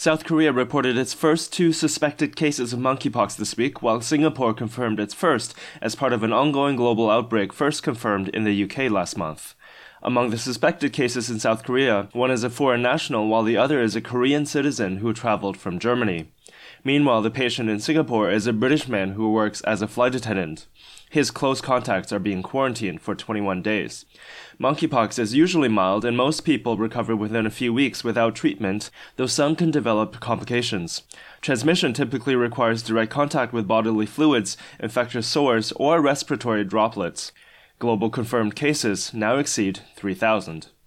South Korea reported its first 2 suspected cases of monkeypox this week, while Singapore confirmed its first as part of an ongoing global outbreak first confirmed in the UK last month. Among the suspected cases in South Korea, one is a foreign national while the other is a Korean citizen who traveled from Germany. Meanwhile, the patient in Singapore is a British man who works as a flight attendant. His close contacts are being quarantined for 21 days. Monkeypox is usually mild and most people recover within a few weeks without treatment, though some can develop complications. Transmission typically requires direct contact with bodily fluids, infectious sores, or respiratory droplets. Global confirmed cases now exceed 3,000.